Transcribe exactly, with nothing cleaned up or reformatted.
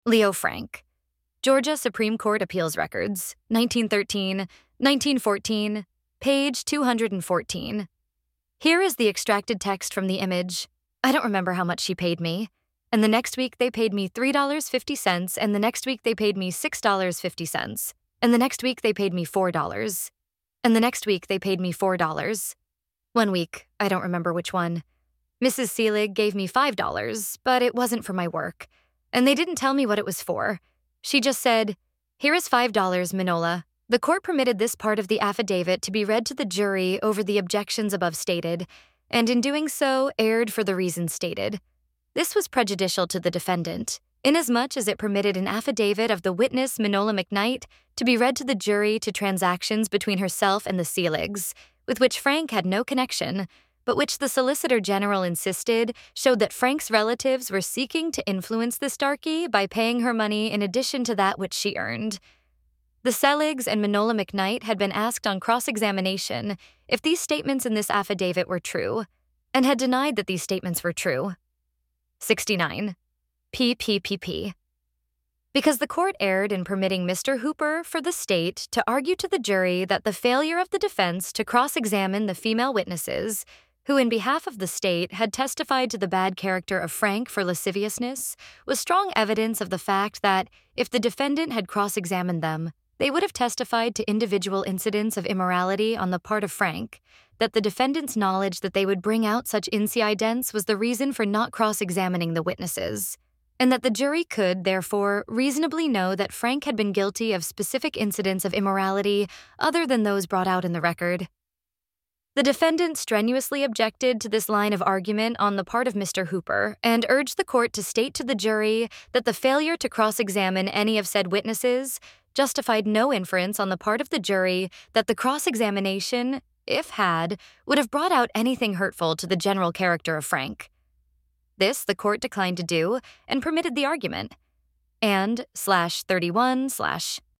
Leo Frank. Georgia Supreme Court Appeals Records, nineteen thirteen, nineteen fourteen, page two hundred fourteen. Here is the extracted text from the image. I don't remember how much she paid me. And the next week they paid me three dollars and fifty cents, and the next week they paid me six dollars and fifty cents, and the next week they paid me four dollars. And the next week they paid me four dollars. One week, I don't remember which one, Missus Seelig gave me five dollars, but it wasn't for my work. And they didn't tell me what it was for. She just said, "Here is five dollars, Manola. The court permitted this part of the affidavit to be read to the jury over the objections above stated, and in doing so, erred for the reasons stated. This was prejudicial to the defendant, inasmuch as it permitted an affidavit of the witness Manola McKnight to be read to the jury to transactions between herself and the Seeligs, with which Frank had no connection, but which the Solicitor General insisted showed that Frank's relatives were seeking to influence the Starkey by paying her money in addition to that which she earned. The Seeligs and Manola McKnight had been asked on cross-examination if these statements in this affidavit were true, and had denied that these statements were true. sixty-nine. P P P P. Because the court erred in permitting Mister Hooper for the state to argue to the jury that the failure of the defense to cross-examine the female witnesses, who in behalf of the state had testified to the bad character of Frank for lasciviousness, was strong evidence of the fact that, if the defendant had cross-examined them, they would have testified to individual incidents of immorality on the part of Frank, that the defendant's knowledge that they would bring out such incidents was the reason for not cross-examining the witnesses, and that the jury could, therefore, reasonably know that Frank had been guilty of specific incidents of immorality other than those brought out in the record. The defendant strenuously objected to this line of argument on the part of Mister Hooper and urged the court to state to the jury that the failure to cross-examine any of said witnesses justified no inference on the part of the jury that the cross-examination, if had, would have brought out anything hurtful to the general character of Frank. This the court declined to do and permitted the argument. And slash thirty-one slash